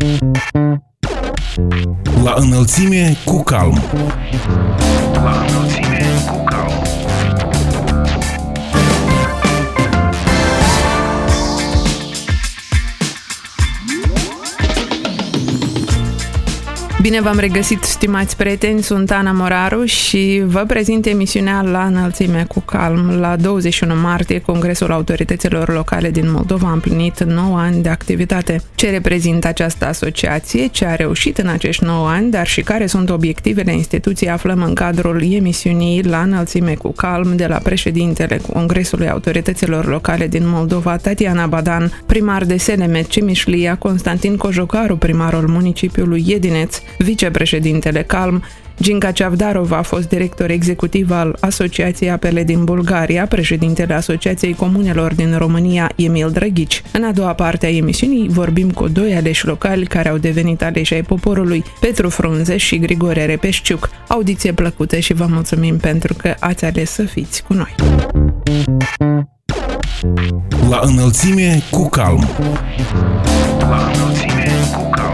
La înălțime cu calm. La înălțime cu calm. Bine v-am regăsit, stimați prieteni, sunt Ana Moraru și vă prezint emisiunea La înălțime cu calm. La 21 martie, Congresul Autorităților Locale din Moldova a împlinit 9 ani de activitate. Ce reprezintă această asociație, ce a reușit în acești 9 ani, dar și care sunt obiectivele instituției, aflăm în cadrul emisiunii La înălțime cu calm de la președintele Congresului Autorităților Locale din Moldova, Tatiana Badan, primar de Selemet, Cimișlia, Constantin Cojocaru, primarul municipiului Iedineț, vicepreședintele Calm, Ginca Ceavdarova a fost director executiv al Asociației Apele din Bulgaria, președintele Asociației Comunelor din România, Emil Drăghici. În a doua parte a emisiunii vorbim cu doi aleși locali care au devenit aleși ai poporului, Petru Frunze și Grigore Repeșciuc. Audiție plăcută și vă mulțumim pentru că ați ales să fiți cu noi. La înălțime cu calm. La înălțime cu calm.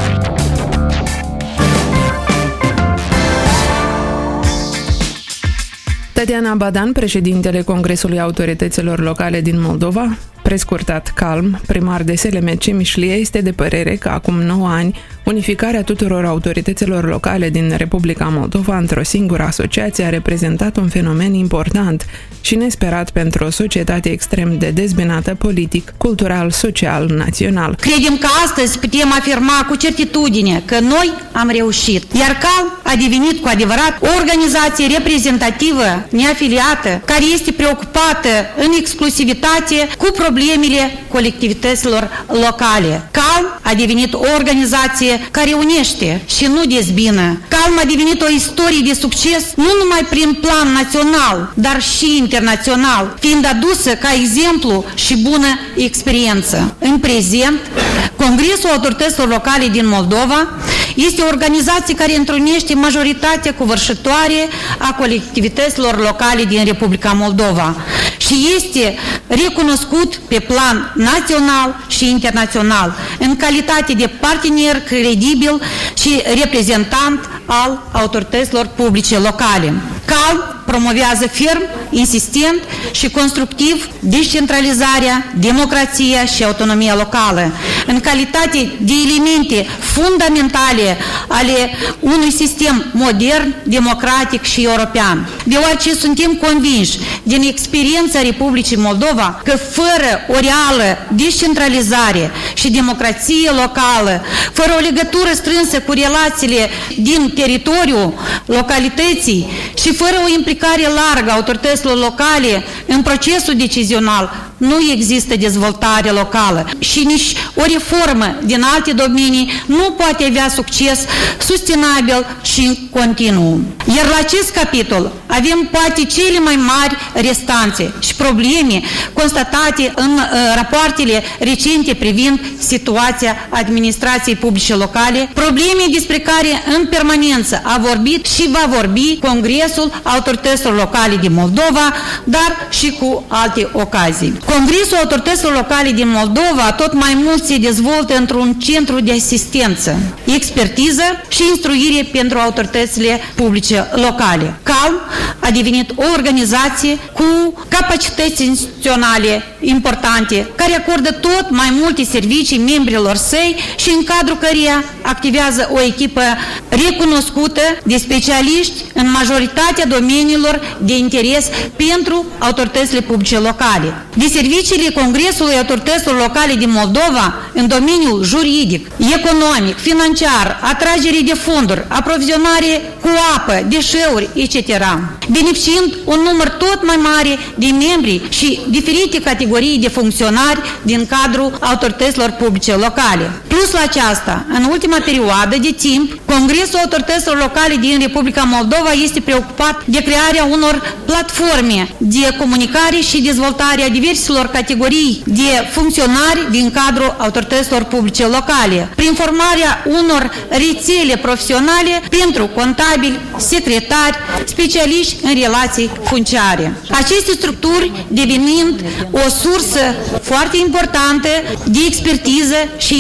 Tatiana Badan, președintele Congresului Autorităților Locale din Moldova, prescurtat Calm, primar de Selemet, Cimișlia, este de părere că acum 9 ani unificarea tuturor autorităților locale din Republica Moldova într-o singură asociație a reprezentat un fenomen important și nesperat pentru o societate extrem de dezbinată politic, cultural, social, național. Credem că astăzi putem afirma cu certitudine că noi am reușit, iar Calm a devenit cu adevărat o organizație reprezentativă, neafiliată, care este preocupată în exclusivitate cu problemele colectivităților locale. Calm a devenit o organizație care unește și nu dezbină. Calm a devenit o istorie de succes nu numai prin plan național, dar și internațional, fiind adusă ca exemplu și bună experiență. În prezent, Congresul Autorităților Locale din Moldova este o organizație care întrunește majoritatea covârșitoare a colectivităților locale din Republica Moldova și este recunoscut pe plan național și internațional în calitate de partener credibil și reprezentant al autorităților publice locale. Calm promovează ferm, insistent și constructiv descentralizarea, democrația și autonomia locală, în calitate de elemente fundamentale ale unui sistem modern, democratic și european. Deoarece suntem convinși din experiența Republicii Moldova că fără o reală descentralizare și democrație locală, fără o legătură strânsă cu relațiile din teritoriul localității și fără o implicare largă a autorităților locale în procesul decizional, nu există dezvoltare locală și nici o reformă din alte domenii nu poate avea succes sustenabil și continuu. Iar la acest capitol avem poate cele mai mari restanțe și probleme constatate în rapoartele recente privind situația administrației publice locale, probleme despre care în permanență a vorbit și va vorbi Congresul Autorităților Locale din Moldova, dar și cu alte ocazii. Congresul Autorităților Locale din Moldova tot mai mult se dezvoltă într-un centru de asistență, expertiză și instruire pentru autoritățile publice locale. Calm a devenit o organizație cu capacități instituționale importante, care acordă tot mai multe servicii membrilor săi și în cadrul căreia activează o echipă recunoscută de specialiști în majoritatea domeniilor de interes pentru autoritățile publice locale. De serviciile Congresului Autorităților Locale din Moldova în domeniul juridic, economic, financiar, atragere de fonduri, aprovizionare cu apă, deșeuri, etc., beneficiind un număr tot mai mare de membri și diferite categorii de funcționari din cadrul autorităților publice locale. Plus la aceasta, în ultima perioadă de timp, Congresul Autorităților Locale din Republica Moldova este preocupat de crearea unor platforme de comunicare și dezvoltare a diverselor categorii de funcționari din cadrul autorităților publice locale, prin formarea unor rețele profesionale pentru contabili, secretari, specialiști în relații funciare. Aceste structuri devenind o sursă foarte importantă de expertiză și idei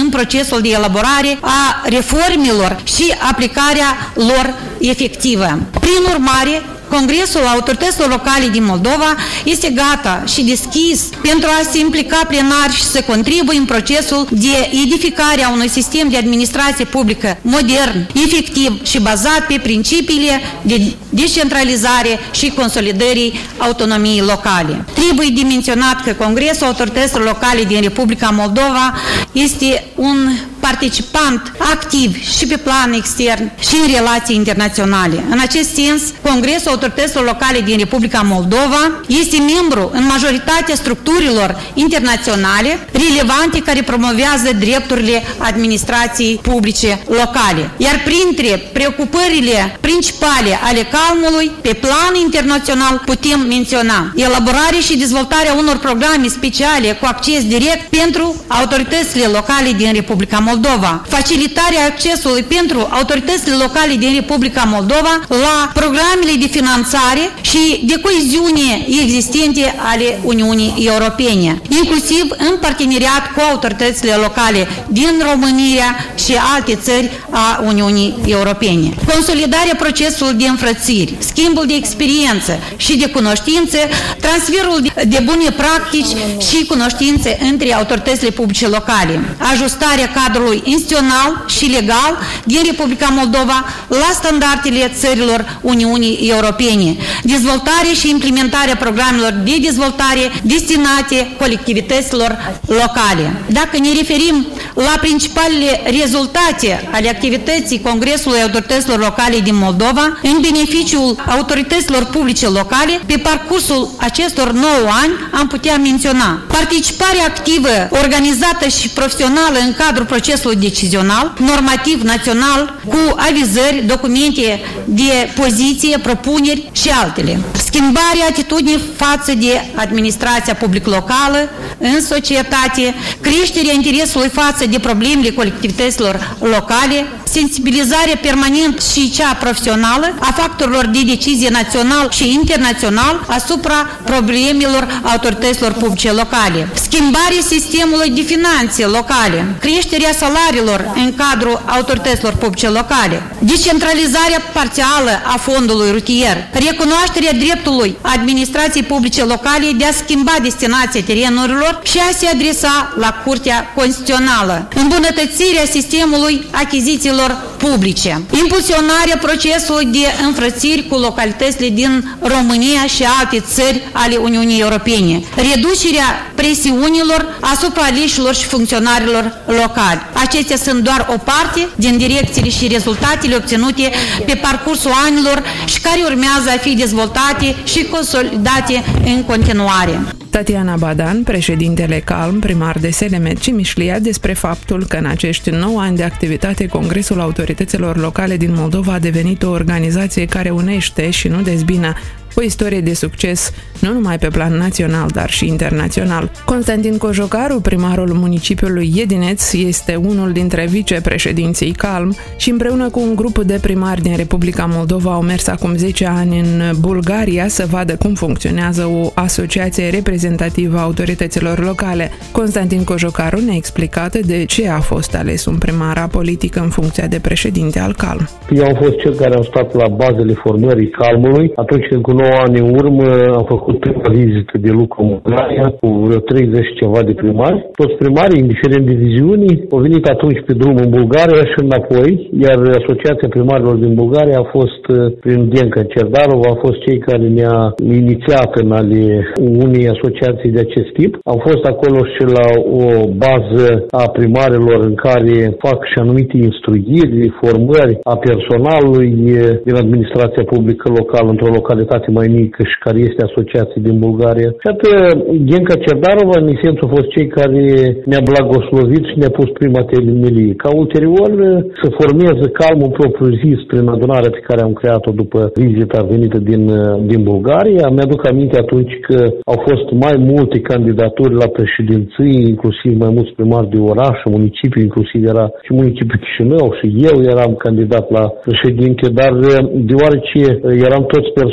în procesul de elaborare a reformelor și aplicarea lor efectivă. Prin urmare, Congresul Autorităților Locale din Moldova este gata și deschis pentru a se implica plenar și să contribuie în procesul de edificare a unui sistem de administrație publică modern, efectiv și bazat pe principiile de descentralizare și consolidării autonomiei locale. Trebuie de menționat că Congresul Autorităților Locale din Republica Moldova este un participant activ și pe plan extern și în relații internaționale. În acest sens, Congresul Autorităților Locale din Republica Moldova este membru în majoritatea structurilor internaționale relevante care promovează drepturile administrației publice locale. Iar printre preocupările principale ale CALM-ului, pe plan internațional, putem menționa elaborarea și dezvoltarea unor programe speciale cu acces direct pentru autoritățile locale din Republica Moldova, facilitarea accesului pentru autoritățile locale din Republica Moldova la programele de finanțare și de coeziune existente ale Uniunii Europene, inclusiv în parteneriat cu autoritățile locale din România și alte țări a Uniunii Europene. Consolidarea procesului de înfrățiri, schimbul de experiență și de cunoștințe, transferul de bune practici și cunoștințe între autoritățile publice locale, ajustarea cadrului instituțional și legal din Republica Moldova la standardele țărilor Uniunii Europene, dezvoltare și implementarea programelor de dezvoltare destinate colectivităților locale. Dacă ne referim la principalele rezultate ale activității Congresului Autorităților Locale din Moldova, în beneficiul autorităților publice locale, pe parcursul acestor 9 ani am putea menționa participarea activă, organizată și profesională în cadrul procesului decizional, normativ național, cu avizări, documente de poziție, propuneri și altele. Schimbarea atitudinii față de administrația publică locală în societate, creșterea interesului față de problemele colectivităților locale, sensibilizarea permanentă și cea profesională a factorilor de decizie național și internațional asupra problemelor autorităților publice locale, schimbarea sistemului de finanțe locale, creșterea salariilor în cadrul autorităților publice locale, descentralizarea parțială a fondului rutier, recunoașterea dreptului administrației publice locale de a schimba destinația terenurilor și a se adresa la Curtea Constituțională, îmbunătățirea sistemului achizițiilor publice, impulsionarea procesului de înfrățiri cu localitățile din România și alte țări ale Uniunii Europene, reducerea presiunilor asupra aleșilor și funcționarilor locali. Acestea sunt doar o parte din direcțiile și rezultatele obținute pe parcursul anilor și care urmează a fi dezvoltate și consolidate în continuare. Tatiana Badan, președintele CALM, primar de Selemet Cimișlia, despre faptul că în acești 9 ani de activitate Congresul Autorităților Locale din Moldova a devenit o organizație care unește și nu dezbină, o istorie de succes nu numai pe plan național, dar și internațional. Constantin Cojocaru, primarul municipiului Iedineț, este unul dintre vicepreședinții CALM și împreună cu un grup de primari din Republica Moldova au mers acum 10 ani în Bulgaria să vadă cum funcționează o asociație reprezentativă a autorităților locale. Constantin Cojocaru ne-a explicat de ce a fost ales un primar apolitic în funcția de președinte al CALM. Eu am fost cel care am stat la bazele formării CALM-ului atunci când cu 9 ani în urmă am făcut prima vizită de lucru în Bulgaria cu vreo 30 ceva de primari. Toți primarii, indiferent de viziuni, au venit atunci pe drum în Bulgaria și înapoi, iar Asociația Primarilor din Bulgaria a fost prin Genca Cerdarov, a fost cei care ne-a inițiat în ale unei asociații de acest tip. Am fost acolo și la o bază a primarilor în care fac și anumite instruiri, formări a personalului din administrația publică locală într-o localitate mai mică și care este asociație din Bulgaria. Și atât Genca Cerdarova, în esență, au fost cei care ne-a blagoslovit și ne-a pus prima temelie. Ca ulterior să formeze CALM-ul propriu-zis prin adunarea pe care am creat-o după vizita venită din Bulgaria. Mi-aduc aminte atunci că au fost mai multe candidaturi la președinții, inclusiv mai mulți primari de oraș, municipiu, inclusiv era și municipiul Chișinău și eu eram candidat la președinte, dar deoarece eram toți persoane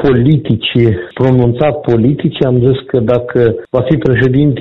politice, pronunțat politice, am zis că dacă va fi președinte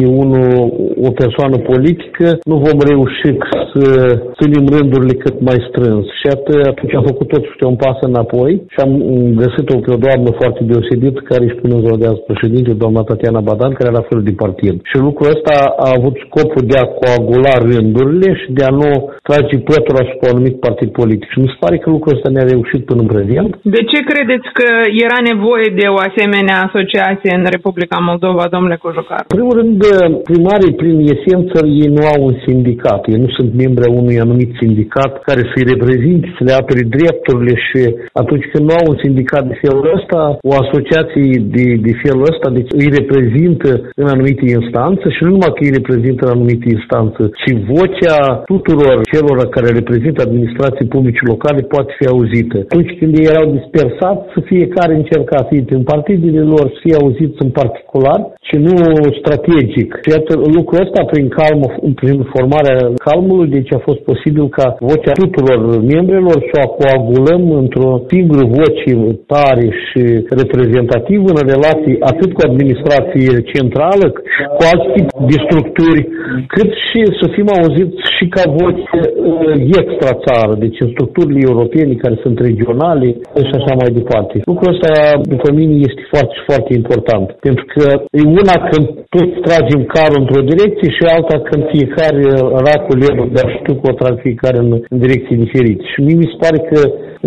o persoană politică, nu vom reuși să ținem rândurile cât mai strâns. Și atunci am făcut totuși un pas înapoi și am găsit-o pe o doamnă foarte deosebită care își pune în ziua de azi președinte, doamna Tatiana Badan, care era fel de partid. Și lucrul ăsta a avut scopul de a coagula rândurile și de a nu trage pătura asupra anumit partid politic. Și mi se pare că lucrul ăsta ne-a reușit până în prezent. De ce credeți că era nevoie de o asemenea asociație în Republica Moldova, domnule Cojocaru? În primul rând, primarii, prin esență, ei nu au un sindicat. Ei nu sunt membri a unui anumit sindicat care să-i reprezinte, să le apere drepturile și atunci când nu au un sindicat de felul ăsta, o asociație de felul ăsta, deci îi reprezintă în anumite instanțe și nu numai că îi reprezintă în anumite instanțe, ci vocea tuturor celor care reprezintă administrații publice locale poate fi auzită. Atunci când ei erau dispersați, să fiecare încerca să fie în partidele lor, să fie auziți în particular și nu strategic. Și iată, lucrul ăsta prin formarea Calmului, deci a fost posibil ca vocea tuturor membrilor să o coagulăm într-o singură voce tare și reprezentativă în relații atât cu administrație centrală, cu alți tip de structuri, cât și să fim auziți și ca voce extra țară, deci în structurile europene care sunt regionale și așa mai departe. Lucrul ăsta, după mine, este foarte, foarte important, pentru că e una când toți tragem carul într-o direcție și alta când fiecare racul lemnul de știu că o trag fiecare în direcții diferite. Și mie mi se pare că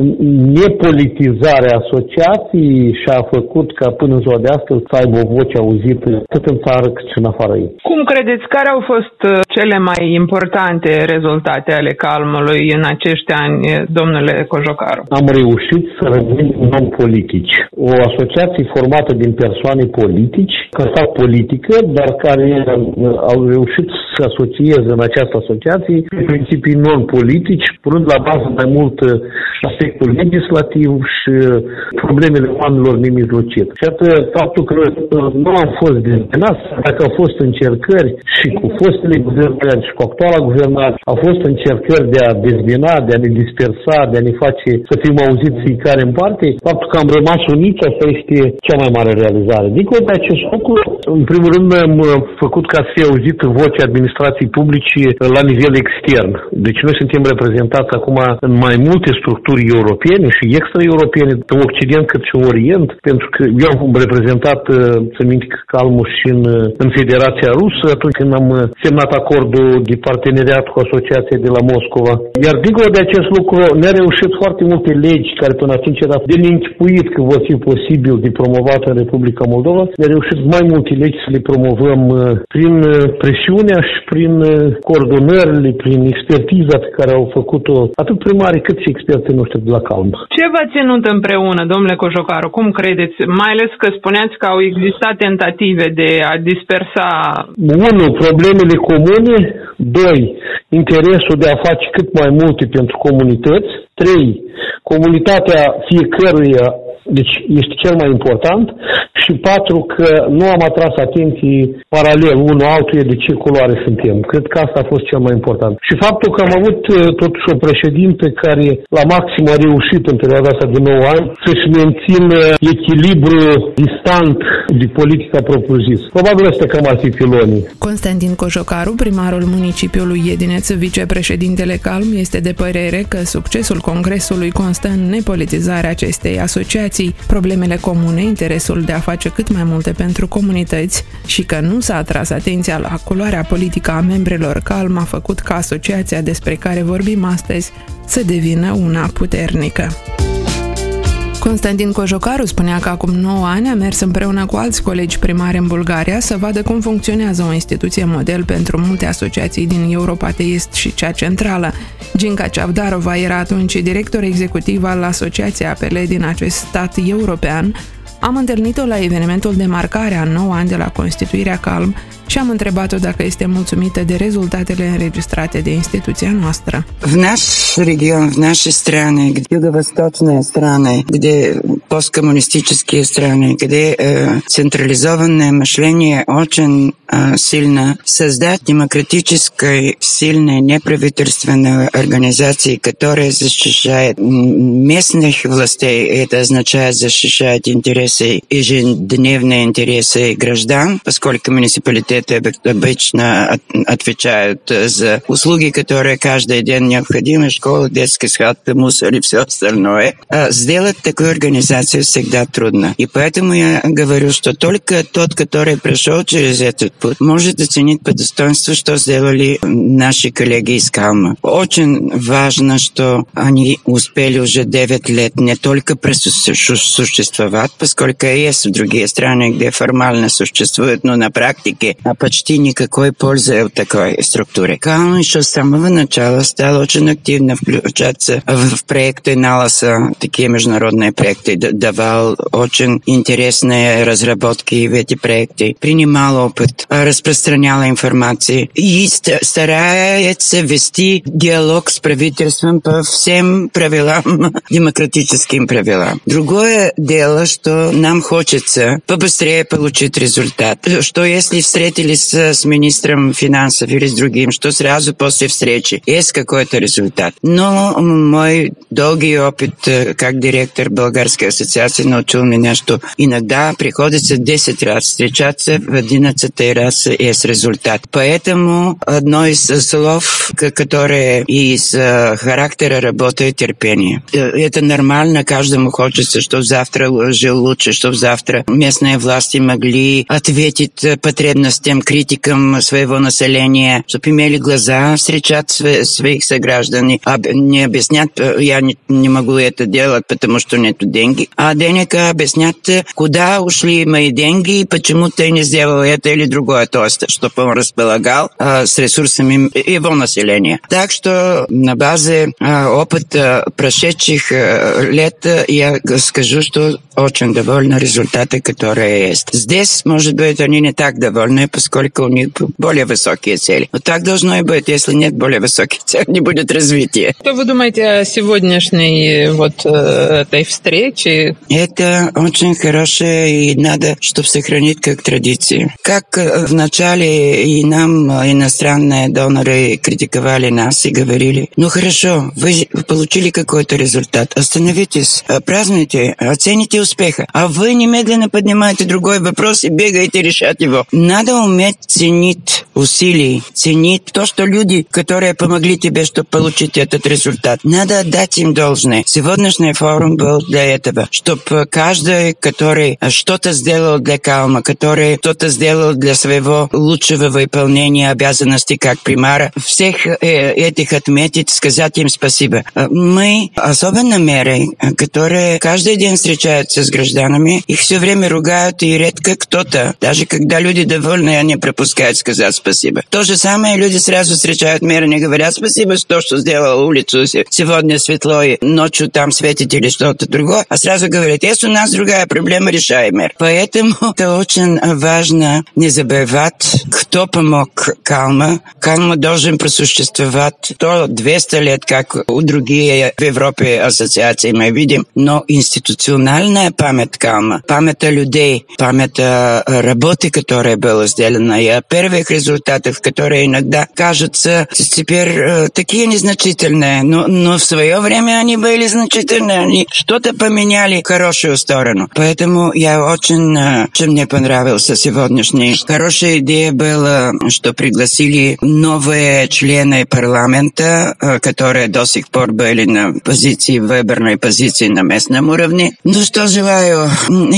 nepolitizarea asociației și-a făcut ca până în ziua de astăzi să aibă o voce auzită atât în țară cât și în afară ei. Cum credeți, care au fost cele mai importante rezultate ale Calmului în acești ani, domnule Cojocaru? Am reușit să rămânem non-politici. O asociație formată din persoane politici, care fac politică, dar care au reușit să asocieze în această asociație pe principii non-politici, punând la bază mai mult aspectul legislativ și problemele oamenilor nemijlocite. Și atât faptul că nu am fost dezbinați, dacă au fost încercări și cu fostele guvernări și cu actuala guvernare, au fost încercări de a dezbina, de a ne dispersa, de a ne face să fim auziți fiecare în parte, faptul că am rămas uniți, asta este cea mai mare realizare. Dincolo de acest lucru, în primul rând am făcut ca să fie auzită vocea administrației publice la nivel extern. Deci noi suntem reprezentați acum în mai multe structuri europene și extra-europene, în Occident cât și în Orient, pentru că eu am reprezentat, să minte, Calmul și în Federația Rusă, atunci când am semnat acordul de parteneriat cu Asociația de la Moscova. Iar dincolo de acest lucru, ne-a reușit foarte multe legi care până atunci era de neînchipuit că vor fi posibil de promovat în Republica Moldova. Ne-a reușit mai multe legi să le promovăm prin presiunea și prin coordonările, prin expertiza pe care au făcut-o atât primarii cât și experții noștri de la Calm. Ce v-a ținut împreună, domnule Cojocaru? Cum credeți? Mai ales că spuneați că au existat tentative de a dispersa... 1. Problemele comune. 2. Interesul de a face cât mai multe pentru comunități. 3. Comunitatea fiecăruia, deci este cel mai important. Și 4. Că nu am atras atenții paralel unul altuia de ce culoare suntem. Cred că asta a fost cel mai important. Și faptul că am avut totuși o președinte care la maxim a reușit în perioada asta de 9 ani să-și mențină echilibru distant de politica propriu-zis. Probabil ăsta cam ar fi pilonii. Constantin Cojocaru, primarul municipiului Iedineț, vicepreședintele Calm, este de părere că succesul congresului constă în nepolitizarea acestei asociații, problemele comune, interesul de a face cât mai multe pentru comunități și că nu s-a atras atenția la culoarea politică a membrilor Calm a făcut ca asociația despre care vorbim astăzi să devină una puternică. Constantin Cojocaru spunea că acum 9 ani a mers împreună cu alți colegi primari în Bulgaria să vadă cum funcționează o instituție model pentru multe asociații din Europa de Est și cea centrală. Ginca Ceavdarova era atunci director executiv al Asociației Apele din acest stat european. Am întâlnit-o la evenimentul de marcare a 9 ani de la constituirea Calm și am întrebat-o dacă este mulțumită de rezultatele înregistrate de instituția noastră. В наш регион, в нашей стране, юго-восточные страны, где посткоммунистические страны, где централизованное мышление очень сильно создать демократической, сильной, неправительственной организации, которая защищает местных властей. Это означает защищать интересы, ежедневные интересы граждан, поскольку муниципалитеты обычно отвечают за услуги, которые каждый день необходимы: школа, детский сад, мусор и все остальное. Сделать такую организацию всегда трудно. И поэтому я говорю, что только тот, который прошел через этот путь, может оценить по достоинству, что сделали наши коллеги из Калма. Очень важно, что они успели уже 9 лет не только существовать, поскольку есть другие страны, где формально существуют, но на практике почти никакой пользы от такой структуры. Калм еще с самого начала стал очень активно включаться в проекты НАЛАСа, такие международные проекты, давал очень интересные разработки в эти проекты, принимал опыт, распространял информацию и старается вести диалог с правительством по всем правилам, демократическим правилам. Другое дело, что нам хочется побыстрее получить результат. Что если встретились с министром финансов или с другим, что сразу после встречи есть какой-то результат. Но мой долгий опыт как директор Болгарской ассоциации научил меня, что иногда приходится 10 раз встречаться, в 11 раз есть результат. Поэтому одно из слов, которое из характера работает, терпение. Это нормально, каждому хочется, чтобы завтра жил лучше, чтобы завтра местные власти могли ответить потребностям, критикам своего населения, чтобы имели глаза встречать своих сограждан, не объяснять, я не могу это делать, потому что нет денег, а денег объяснять, куда ушли мои деньги, почему ты не сделал это или другое, то, чтобы он располагал с ресурсами его населения. Так что на базе опыта прошедших лет я скажу, что очень довольны результаты, которые есть. Здесь, может быть, они не так довольны, поскольку у них более высокие цели. Но так должно и быть. Если нет более высоких целей, не будет развития. Что вы думаете о сегодняшней этой встрече? Это очень хорошее, и надо, чтобы сохранить как традицию. Как вначале и нам иностранные доноры критиковали нас и говорили: ну хорошо, вы получили какой-то результат, остановитесь, празднуйте, оцените успеха, а вы немедленно поднимаете другой вопрос и бегаете решать его. Надо уметь ценить усилия, ценить то, что люди, которые помогли тебе, чтобы получить этот результат, надо отдать им должное. Сегодняшний форум был для этого, чтобы каждый, который что-то сделал для Калма, который что-то сделал для своего лучшего выполнения обязанностей как примара, всех этих отметить, сказать им спасибо. Мы, особенно мэры, которые каждый день встречаются с гражданами, их все время ругают, и редко кто-то, даже когда люди довольны, они пропускают сказать спасибо. То же самое люди сразу встречают мэра, не говорят спасибо, что сделал улицу сегодня светло, и ночью там светит или что-то другое, а сразу говорят: есть у нас другая проблема, решай, мэр. Поэтому это очень важно не забывать, кто помог Калма. Калма должен просуществовать 200 лет, как у других в Европе ассоциаций мы видим, но институциональная память Калма, память о людей, память о работе, которая была сделана, и о первых результатах, которые иногда кажутся теперь такие незначительные, но в свое время они были значительные, они что-то поменяли в хорошую сторону. Поэтому я очень мне понравился сегодняшний. Хорошая идея была, что пригласили новые члены парламента, которые до сих пор были на позиции, выборной позиции на местном уровне. Ну что желаю?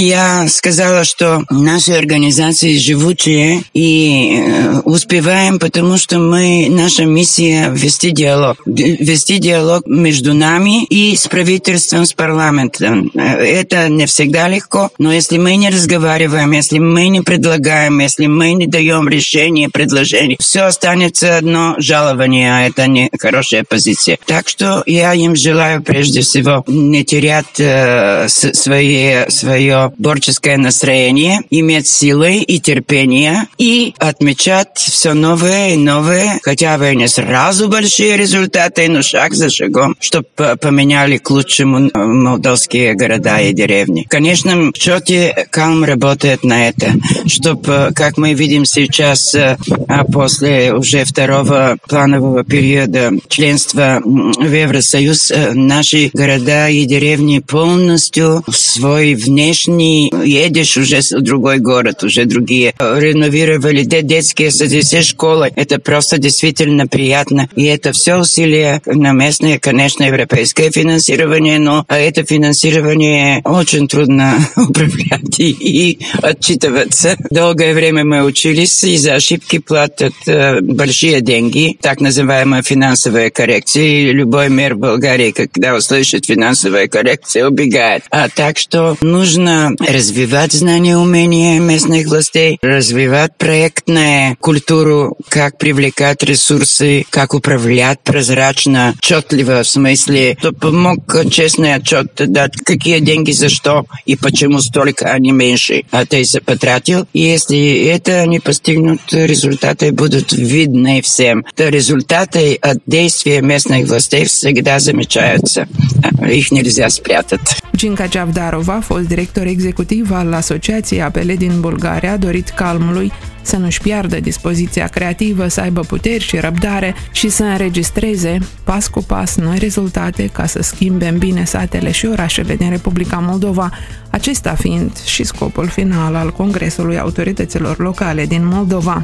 Я сказала, что наши организации живучие и успеваем, потому что наша миссия вести диалог между нами и с правительством, с парламентом. Это не всегда легко, но если мы не разговариваем, если мы не предлагаем, если мы не даем решения, предложений, все останется одно жалование, а это не хорошая позиция. Так что я им желаю прежде всего не терять свое борческое настроение, иметь силы и терпение и отмечать все новое и новое, хотя бы не сразу большие результаты, но шаг за шагом, чтобы поменяли к лучшему молдавские города и деревни. В конечном счете Калм работает на это, чтобы как мы видим сейчас, после уже второго планового периода членства в Евросоюз, наши города и деревни полностью свой внешний, едешь уже в другой город, уже другие, реновировали детские сады, все школы. Это просто действительно приятно. И это все усилия на местное, конечно, европейское финансирование, но это финансирование очень трудно управлять и отчитываться. Долгое время мы учились, и за ошибки платят большие деньги, так называемая финансовая коррекция. И любой мэр в Болгарии, когда услышит финансовая коррекция, убегает. Так что нужно развивать знания, умения местных властей, развивать проектную культуру, как привлекать ресурсы, как управлять прозрачно, отчетливо, в смысле, чтобы мог честный отчет дать, какие деньги за что и почему столько, а не меньше. Ты потратил. И если это не постигнут, результаты будут видны всем. То результаты от действия местных властей всегда замечаются. Их nельзя спрятать. Ginca Javdarova, fost director executiv al Asociației Apele din Bulgaria, a dorit Calmului să nu-și piardă dispoziția creativă, să aibă puteri și răbdare și să înregistreze pas cu pas noi rezultate ca să schimbe în bine satele și orașele din Republica Moldova, acesta fiind și scopul final al Congresului Autorităților Locale din Moldova.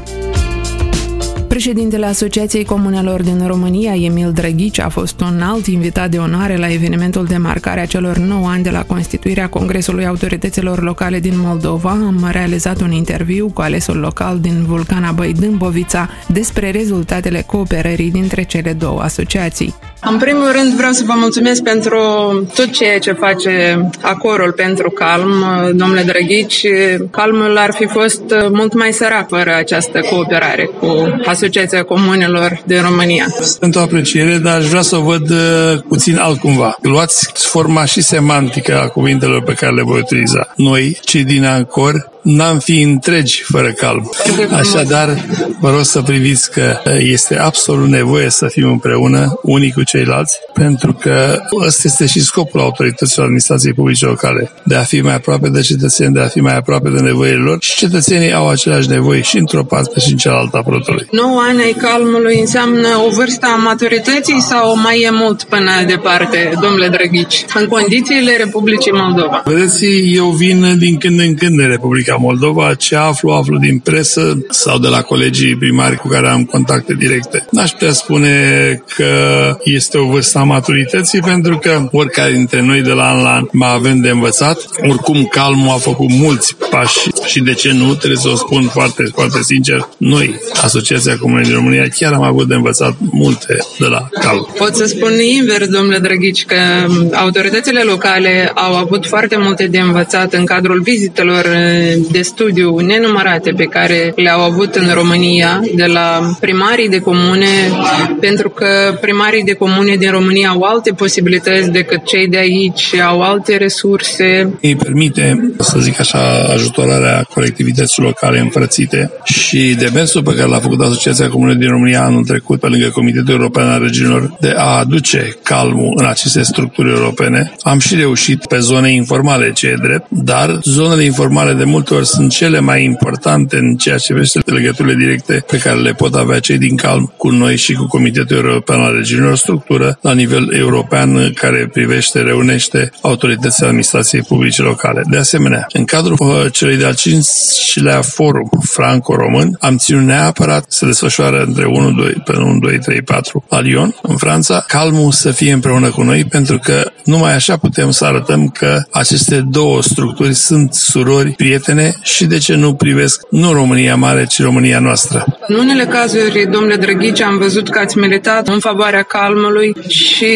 Președintele Asociației Comunelor din România, Emil Drăghici, a fost un alt invitat de onoare la evenimentul de marcare a celor 9 ani de la constituirea Congresului Autorităților Locale din Moldova. Am realizat un interviu cu alesul local din Vulcana Băi-Dâmbovița despre rezultatele cooperării dintre cele două asociații. În primul rând vreau să vă mulțumesc pentru tot ceea ce face acorul pentru Calm, domnule Drăghici. Calmul ar fi fost mult mai sărac fără această cooperare cu Asociația Comunelor din România. Sunt o apreciere, dar aș vrea să o văd puțin altcumva. Luați forma și semantică a cuvintelor pe care le voi utiliza. Noi, cei din Ancor, n-am fi întregi fără Calm. Așadar, vă rog să priviți că este absolut nevoie să fim împreună, unii cu ceilalți, pentru că ăsta este și scopul autorităților administrației publice locale, de a fi mai aproape de cetățeni, de a fi mai aproape de nevoile lor și cetățenii au aceleași nevoi și într-o parte și în cealaltă a protului. 9 ani ai Calmului înseamnă o vârstă a maturității sau mai e mult până departe, domnule Drăghici, în condițiile Republicii Moldova? Vedeți, eu vin din când în când în Republica Moldova, ce aflu din presă sau de la colegii primari cu care am contacte directe. N-aș putea spune că este o vârstă a maturității, pentru că oricare dintre noi de la an la an mai avem de învățat. Oricum, Calmul a făcut mulți pași și de ce nu, trebuie să o spun foarte, foarte sincer, noi, Asociația Comunei din România, chiar am avut de învățat multe de la Calm. Pot să spun invers, domnule Drăghici, că autoritățile locale au avut foarte multe de învățat în cadrul vizitelor de studiu nenumărate pe care le-au avut în România, de la primarii de comune, pentru că primarii de comune din România au alte posibilități decât cei de aici, au alte resurse. Îi permite, să zic așa, ajutorarea colectivităților locale înfrățite și demersul pe care l-a făcut Asociația Comunei din România anul trecut pe lângă Comitetul European al Regiunilor de a aduce Calmul în aceste structuri europene. Am și reușit pe zone informale, ce e drept, dar zonele informale de multe ori sunt cele mai importante în ceea ce privește legăturile directe pe care le pot avea cei din Calm cu noi și cu Comitetul European al Regiunilor, structură la nivel european care privește, reunește autoritățile administrației publice locale. De asemenea, în cadrul celui de-al 5-lea forum franco-român, am ținut neapărat să desfășoare între 1, 2, 3, 4 la Lyon, în Franța, Calmul să fie împreună cu noi, pentru că numai așa putem să arătăm că aceste două structuri sunt surori, prietene și de ce nu privesc nu România mare, ci România noastră. În unele cazuri, domnule Drăghici, am văzut că ați militat în favoarea Calmului și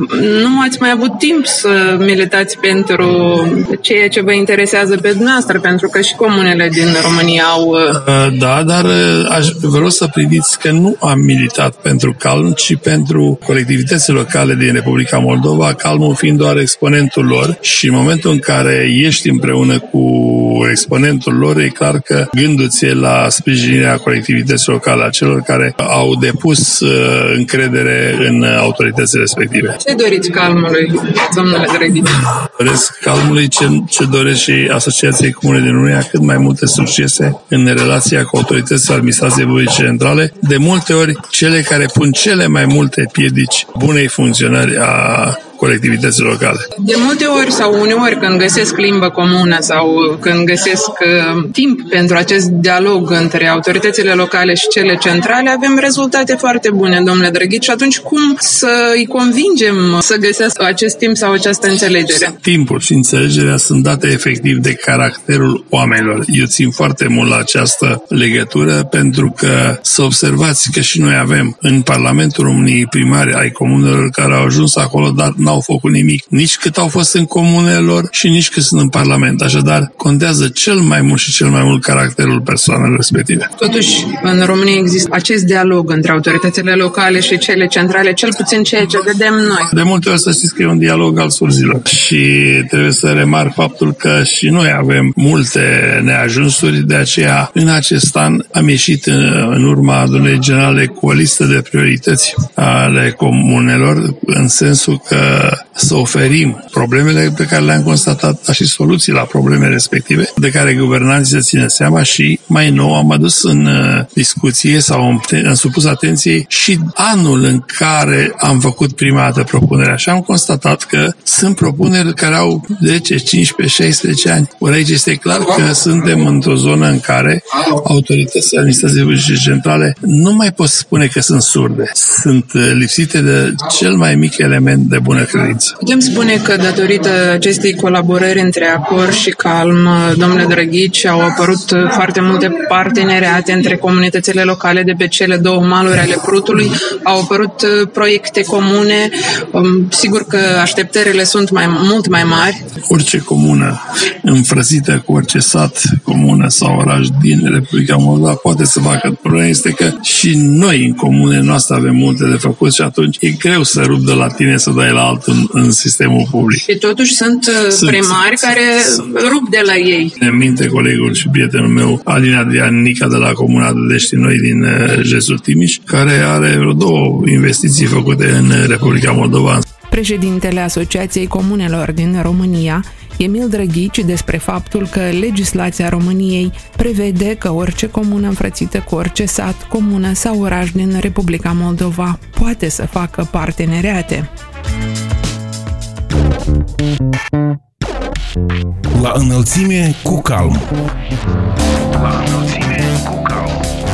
nu ați mai avut timp să militați pentru ceea ce vă interesează pe dumneavoastră, pentru că și comunele din România au... Da, dar vreau să priviți că nu am militat pentru Calm, ci pentru colectivitățile locale din Republica Moldova, Calmul fiind doar exponentul lor, și în momentul în care ești împreună cu cu exponentul lor, e clar că gândul ție la sprijinirea colectivității locale, a celor care au depus încredere în autoritățile respective. Ce doriți Calmului, domnule Drăghici? Doresc Calmului ce doresc și Asociației Comune din România, cât mai multe succese în relația cu autoritățile administrației publice centrale, de multe ori cele care pun cele mai multe piedici bunei funcționări a colectivității locale. De multe ori sau uneori când găsesc limbă comună sau când găsesc timp pentru acest dialog între autoritățile locale și cele centrale, avem rezultate foarte bune, domnule Drăghici, și atunci cum să îi convingem să găsească acest timp sau această înțelegere? Timpul și înțelegerea sunt date efectiv de caracterul oamenilor. Eu țin foarte mult la această legătură pentru că să observați că și noi avem în Parlamentul României primari ai comunelor care au ajuns acolo, dar n-au făcut nimic, nici cât au fost în comunele lor și nici cât sunt în Parlament. Așadar, contează cel mai mult și cel mai mult caracterul persoanelor respective. Totuși, în România există acest dialog între autoritățile locale și cele centrale, cel puțin ceea ce vedem noi. De multe ori să știți că e un dialog al surzilor și trebuie să remarc faptul că și noi avem multe neajunsuri, de aceea în acest an am ieșit în urma adunării generale cu o listă de priorități ale comunelor, în sensul că să oferim problemele pe care le-am constatat, dar și soluții la probleme respective, de care guvernanții se ține seama și mai nou am adus în discuție sau am supus atenției și anul în care am făcut prima dată propunerea și am constatat că sunt propuneri care au 10, 15, 16 ani. Ori aici este clar că suntem într-o zonă în care autoritățile administrației publice centrale nu mai pot spune că sunt surde. Sunt lipsite de cel mai mic element de bună credință. Putem spune că datorită acestei colaborări între Acor și Calm, domnule Drăghici, au apărut foarte multe parteneriate între comunitățile locale de pe cele două maluri ale Prutului, au apărut proiecte comune. Sigur că așteptările sunt mult mai mari. Orice comună înfrățită cu orice sat, comună sau oraș din Republica Moldova poate să facă. Problema este că și noi în comune noastre avem multe de făcut și atunci e greu să rup de la tine să dai la altul în sistemul public. Și totuși sunt primari care rup de la ei. Ne minte colegul și prietenul meu, Alin Adrian Nica de la Comuna Dădești Noi din județul Timiș, care are vreo 2 investiții făcute în Republica Moldova. Președintele Asociației Comunelor din România, Emil Drăghici, despre faptul că legislația României prevede că orice comună înfrățită cu orice sat, comună sau oraș din Republica Moldova poate să facă parteneriate. La înălțime cu calm. La înălțime cu calm.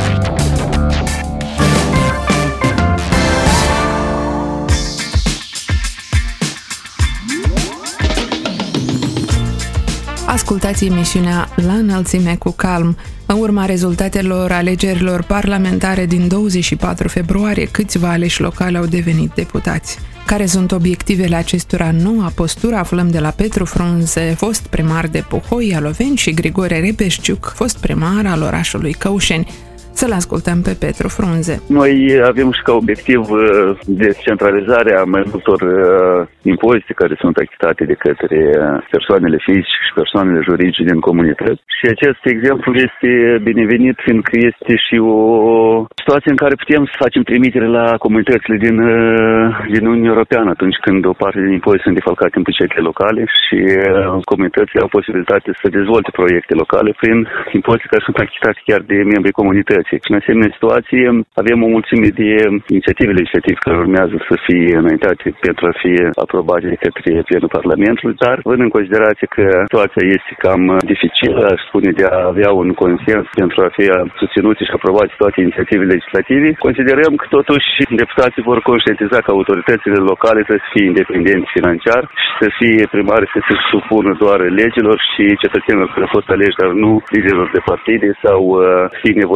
Ascultați emisiunea La înălțime cu calm. În urma rezultatelor alegerilor parlamentare din 24 februarie, câțiva aleși locali au devenit deputați. Care sunt obiectivele acestora? Noua postură aflăm de la Petru Frunze, fost primar de Puhoi, Aloveni, și Grigore Repeșciuc, fost primar al orașului Căușeni. Să-l ascultăm pe Petru Frunze. Noi avem și ca obiectiv descentralizarea mai multor impozite care sunt achitate de către persoanele fizice și persoanele juridice din comunități. Și acest exemplu este binevenit, fiindcă este și o situație în care putem să facem trimitere la comunitățile din Uniunea Europeană atunci când o parte din impozite sunt defalcate în bugetele locale și comunitățile au posibilitate să dezvolte proiecte locale prin impozite care sunt achitate chiar de membrii comunității. Și în asemenea situație avem o mulțime de inițiative legislative care urmează să fie înaintate pentru a fi aprobate de către plenul Parlamentului, dar având în considerație că situația este cam dificilă, aș spune, de a avea un consens pentru a fi susținute și aprobate toate inițiativele legislative, considerăm că totuși deputații vor conștientiza că autoritățile locale trebuie să fie independente financiar și să fie primari să se supună doar legilor și cetățenilor care au fost aleși, dar nu liderilor de partide sau fi nevoiți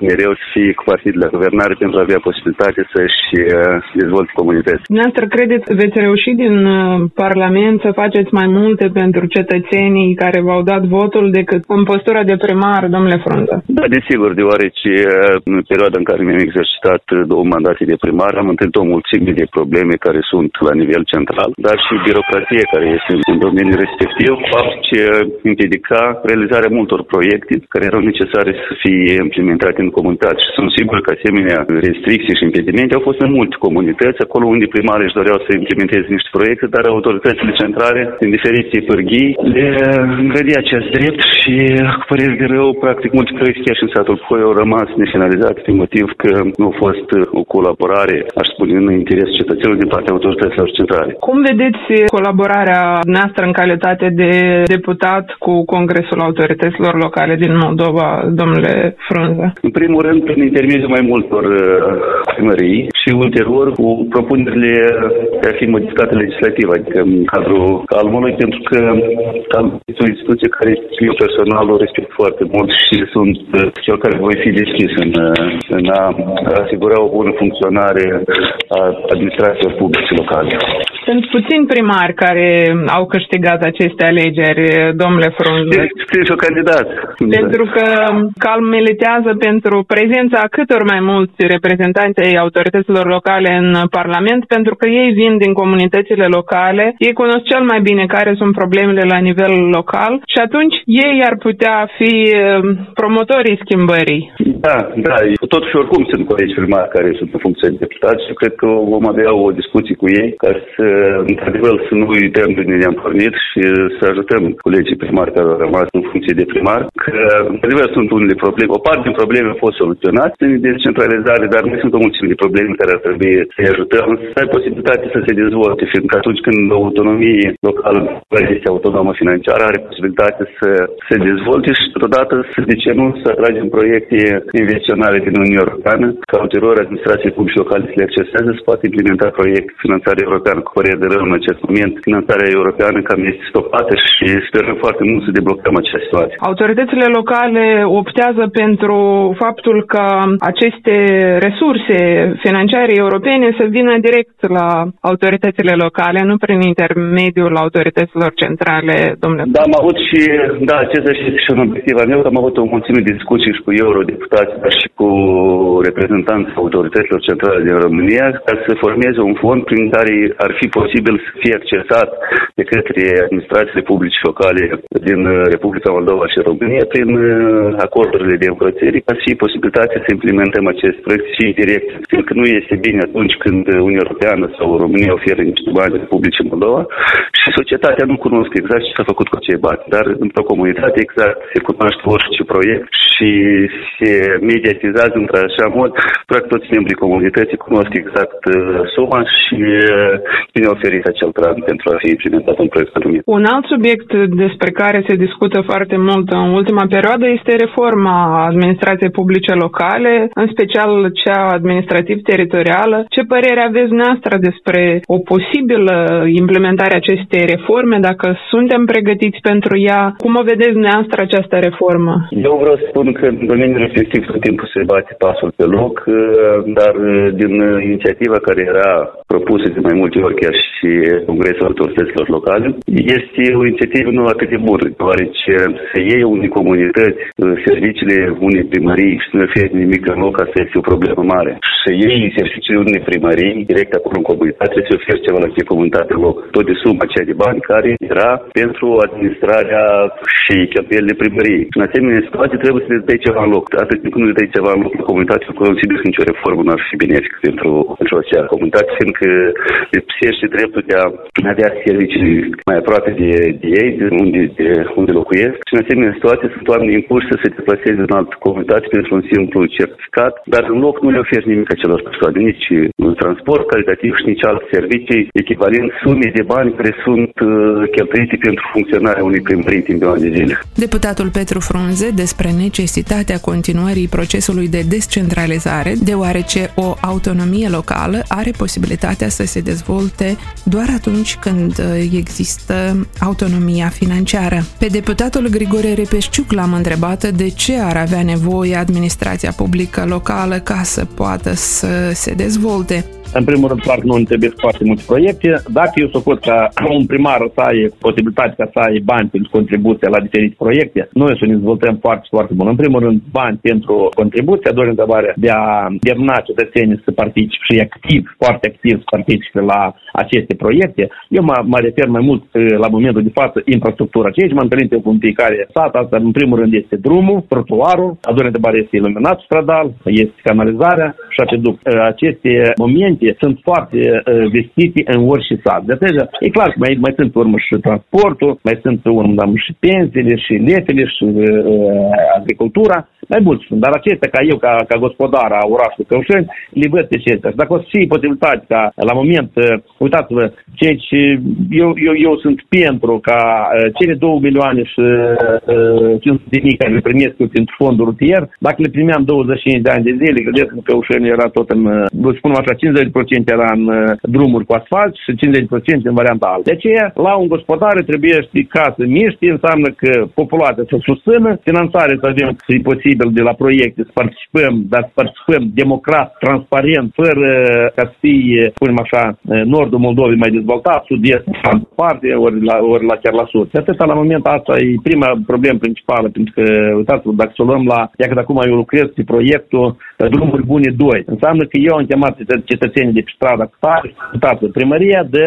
mereu să fie cu partidul la guvernare pentru a avea posibilitate să-și dezvolte comunități. Dumneavoastră credeți că veți reuși din Parlament să faceți mai multe pentru cetățenii care v-au dat votul decât în postura de primar, domnule Frunză? Da, desigur, deoarece în perioada în care mi-am exercitat 2 mandate de primar, am întâlnit o mulțime de probleme care sunt la nivel central, dar și birocratie care este în domeniul respectiv, fapt ce împiedica realizarea multor proiecte care erau necesare să fie implementate în comunitate. Și sunt sigur că asemenea restricții și impedimente au fost în multe comunități, acolo unde primarii își doreau să implementeze niște proiecte, dar autoritățile centrale, din diferite pârghii, le îngrădea acest drept și, cu părere de rău, practic, multe proiecte chiar și în satul Poi au rămas nefinalizate pe motiv că nu a fost o colaborare, aș spune, în interesul cetățenilor din partea autorităților centrale. Cum vedeți colaborarea noastră în calitate de deputat cu Congresul Autorităților Locale din Moldova, domnule Frunză? În primul rând, prin intermediul mai multor primării și ulterior cu propunerile de a fi modificate legislativ, adică în cadrul Calmului, pentru că Calmul este o instituție care eu personal o respect foarte mult și sunt cel care voi fi deschis în a asigura o bună funcționare a administrației publice locale. Sunt puțini primari care au câștigat aceste alegeri, domnule Frunză. Sunt o candidat. Pentru că Calm militează pentru prezența câtor mai mulți reprezentanți ai autorităților locale în Parlament, pentru că ei vin din comunitățile locale, ei cunosc cel mai bine care sunt problemele la nivel local și atunci ei ar putea fi promotorii schimbării. Da. Totuși, oricum sunt colegi primari care sunt în funcție de deputați și cred că vom avea o discuție cu ei ca să, într-adevăr, să nu uităm de unde ne-am pornit și să ajutăm colegii primari care au rămas în funcție de primar, că, într-adevăr, sunt unele probleme. O parte din probleme au fost soluționate prin descentralizare, dar nu sunt o mulțime de probleme care ar trebui să-i ajutăm să ai posibilitate să se dezvolte, fiindcă atunci când o autonomie locală este autonomă financiară, are posibilitate să se dezvolte și, totodată, de ce nu, să atragem proiecte investiționale din Uniunea Europeană, ca ulterior administrației publice locale să le acceseze, să poate implementa proiecte finanțare europeană. Cu părere de rău, în acest moment, finanțarea europeană cam este stopată și sperăm foarte mult să deblocăm această situație. Autoritățile locale optează pentru faptul că aceste resurse financiare europene să vină direct la autoritățile locale, nu prin intermediul autorităților centrale, domnule. Da, am avut și, acesta este și un obiectiv al meu, am avut o mulțime de discuții și cu eurodeputați, dar și cu reprezentanții autorităților centrale din România, ca să formeze un fond prin care ar fi posibil să fie accesat de către administrațiile publice locale din Republica Moldova și România prin acordurile de împărățire, ca să fie posibilitatea să implementăm acest proiect și direct. Pentru că nu este bine atunci când Uniunea Europeană sau România oferă niște bani publice în Moldova și societatea nu cunosc exact ce s-a făcut cu acei bani, dar într-o comunitate exact se cunoaște orice proiect și se mediatizează într-așa mod, practic toți membrii comunității cunosc exact suma și bine oferit acel grant pentru a fi implementat în proiectul anumit. Un alt subiect despre care se discută foarte mult în ultima perioadă este reforma administrației publice locale, în special cea administrativ-teritorială. Ce părere aveți noastră despre o posibilă implementare a acestei reforme, dacă suntem pregătiți pentru ea? Cum o vedeți noastră această reformă? Eu vreau să spun că în domeniul respectiv tot timpul se bate pasul pe loc, dar din inițiativa care era propusă de mai multe ori chiar și Congresul Autorităților Locale, este o inițiativă nu atât de bună, deoarece să iei unei comunități serviciile unei primării și să nu fie nimic în loc, asta este o problemă mare. Să iei serviciile unei primării direct acolo în comunitate, să oferi ceva la acea comunitate în loc. Tot de suma aceea de bani care era pentru administrarea și cheltuielile primăriei. Și în asemenea situații trebuie să le dai ceva în loc. Atât timp când nu le dai ceva în loc la comunitate, eu consider că nicio reformă nu ar fi benefică pentru acea comunitate, fiindcă lipsește dreptul de a avea servicii mai aproape de ei, de unde locuiesc. Și în asemenea situații sunt oameni impuși să se deplaseze în altă comunitate pentru un simplu certificat, dar în loc nu le oferi nimic acelor persoane, nici un transport calitativ și nici alte servicii echivalent sume de bani care sunt cheltuite pentru funcționarea unei primării timp de ani de zile. Deputatul Petru Frunze despre necesitatea continuării procesului de descentralizare, deoarece o autonomie locală are posibilitatea să se dezvolte doar atunci când există autonomia financiară. Pe deputatul Grigore Repesciuc l-am întrebat de ce ar avea nevoie administrația publică locală ca să poată să se dezvolte. În primul rând, clar, nu îmi trebuie foarte multe proiecte. Dacă eu socot ca un primar să ai posibilitatea să ai bani pentru contribuție la diferite proiecte, noi să ne dezvoltăm foarte, foarte bun. În primul rând, bani pentru contribuție, a doua întrebare de a derna cetățenii să participe și activ, foarte activ să participe la aceste proiecte. Eu mă refer mai mult la momentul de față infrastructura. Ceea ce m-am întâlnit eu cu fiecare sat, asta în primul rând este drumul, trotuarul, a doua întrebare este iluminatul stradal, este canalizarea și aceduct. Aceste momente sunt foarte vestite în orice sat. De aceea, e clar că mai sunt pe urmă și transportul, mai sunt pe urmă și pensiile, și letele, și agricultura. Mai mulți sunt, dar acestea, ca eu, ca gospodar a orașului Căușeni, le văd pe acestea. Și dacă o să fie posibilitate ca la moment, uitați-vă, ceea ce eu sunt pentru ca cele 2 milioane și 500 de mii care le primesc eu pentru fondul rutier, dacă le primeam 25 de ani de zile, credeți că Căușeni era tot în, spunem așa, 50% era în drumuri cu asfalt și 50% în varianta altă. De aceea, la un gospodar trebuie ca să miști, înseamnă că populația să susțină, finanțare să avem, să e posibil de la proiecte, să participăm, dar să participăm democrat, transparent, fără ca să fie, spunem așa, nordul Moldovei mai dezvoltat, sud-est, parte, ori chiar la sud. Și atâta la moment asta e prima problemă principală, pentru că, uitați-vă, dacă să o luăm la, iar că acum eu lucrez pe proiectul Drumuri Bune 2, înseamnă că eu am chemat cetățenii de pe strada cu tare, uitați-vă, primăria de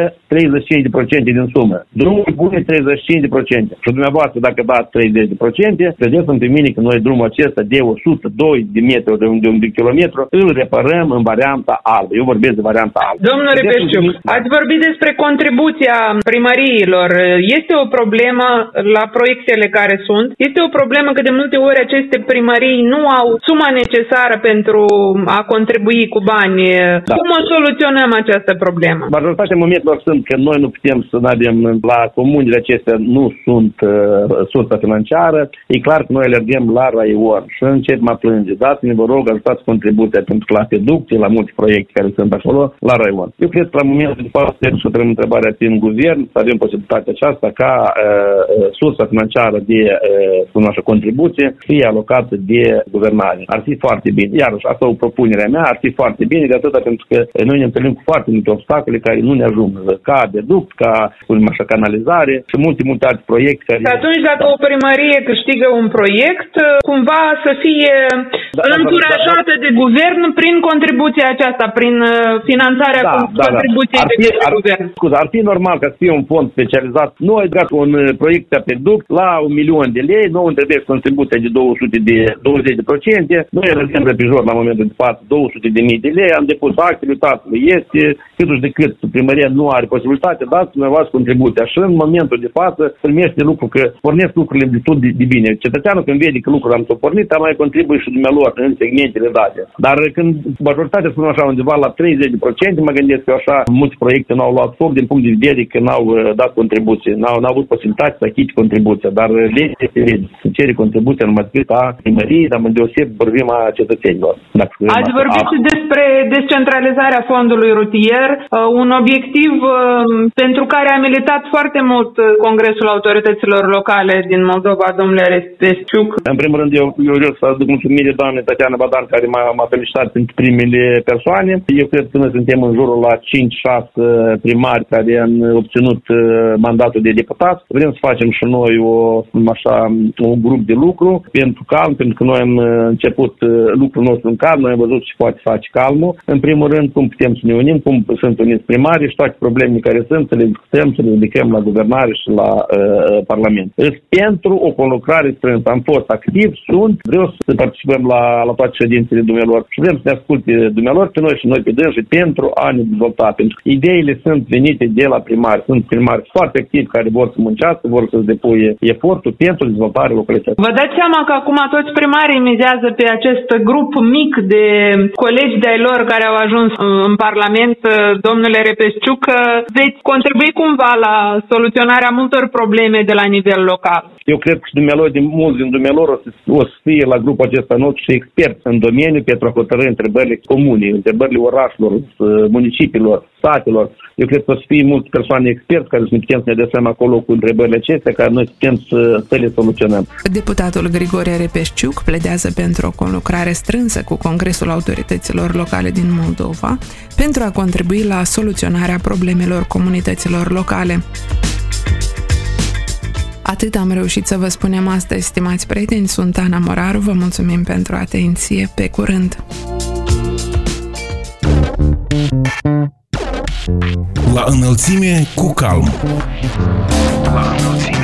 35% din sumă, Drumuri Bune 35%. Și dumneavoastră, dacă dați 30%, credeți-mi pe mine că noi drumul acesta de 102 de metri, de un kilometru, îl reparăm în varianta albă. Eu vorbesc de varianta albă. Domnule Repesciuc, ați vorbit despre contribuția primăriilor. Este o problemă la proiectele care sunt? Este o problemă că de multe ori aceste primării nu au suma necesară pentru a contribui cu bani. Da. Cum o soluționăm această problemă? Majoritatea momentelor sunt că noi nu putem să avem la comunile acestea, nu sunt sursa financiară. E clar că noi alergăm la raion și încep mă plânge. Dați-ne, vă rog, ajutați contribuția pentru la peducție, la multe proiecte care sunt acolo, la raion. Eu cred că la momentul de față trebuie să trăim întrebarea prin guvern, să avem posibilitatea aceasta ca sursa financiară de contribuție fie alocată de guvernare. Ar fi foarte bine. Iarăși, asta o propunerea mea, ar fi foarte bine de atâta pentru că noi ne întâlnim cu foarte multe obstacole care nu ne ajung, ca deduct, ca, spunem așa, canalizare și multe alte proiecte care... Și atunci, dacă o primărie câștigă un proiect, cumva să fie încurajată de guvern prin contribuția aceasta, prin finanțarea contribuției de guvern. Ar fi normal ca să fie un fond specializat. Noi, dacă un proiect de peduct la 1.000.000 de lei, nouă îmi trebuie contribuția de 20%. Noi rămânem repijor la momentul de față 200.000 de lei, am depus actele, uitați-vă, este câtuși de cât primăria nu are posibilitate, dați dumneavoastră contribuția. Și în momentul de față primește lucru că pornesc lucrurile destul de bine. Cetățeanul când vede că lucrurile am pornit, mai contribuie și dumnealor în segmentele date. Dar când majoritatea spune așa undeva la 30%, mă gândesc că așa multe proiecte n-au luat foc din punct de vedere că n-au dat contribuție, n-au avut posibilitate să achite contribuția, dar legea este lege. Se cere contribuția numai decât a primăriei, dar în deoseb vorbim a cetățenilor. Ați vorbit și despre descentralizarea fondului rutier, un obiectiv pentru care a militat foarte mult Congresul Autorităților Locale din Moldova, domnule Repesciuc. În primul rând, eu vreau să aduc mulțumire doamnei Tatiana Badan, care m-a felicitat pentru primele persoane. Eu cred că noi suntem în jurul la 5-6 primari care am obținut mandatul de deputat. Vrem să facem și noi un grup de lucru pentru calm, pentru că noi am început lucrul nostru în calm, noi am văzut ce poate face calmul. În primul rând, cum putem să ne unim, cum sunt uniți primarii și toate problemele care sunt, să le discutăm, să le ridicăm la guvernare și la Parlament. Pentru o conlucrare strânsă. Am fost activ, vreau să participăm la toate ședințele dumnealor și vrem să ne asculte dumnealor pe noi și noi pe dânsi pentru a ne dezvolta. Pentru că ideile sunt venite de la primari. Sunt primari foarte activi care vor să muncească, vor să-ți depuie efortul pentru dezvoltarea localității. Vă dați seama că acum toți primarii mizează pe acest grup mic de colegi de-ai lor care au ajuns în Parlament, domnule Repesciuc, veți contribui cumva la soluționarea multor probleme de la nivel local. Eu cred că și mulți din dumnealor o să fie înscrie la grupul acesta nostru și experți în domeniu pentru a hotărâi întrebările comune, întrebările orașelor, municipiilor, satelor. Eu cred că o să fie mulți persoane experți care să ne putem să ne dăm acolo cu întrebările acestea, care noi putem să le soluționăm. Deputatul Grigore Repesciuc pledează pentru o conlucrare strânsă cu Congresul Autorităților Locale din Moldova pentru a contribui la soluționarea problemelor comunităților locale. Atât am reușit să vă spunem astăzi, stimați prieteni, sunt Ana Moraru, vă mulțumim pentru atenție, pe curând! La înălțime cu calm. La înălțime.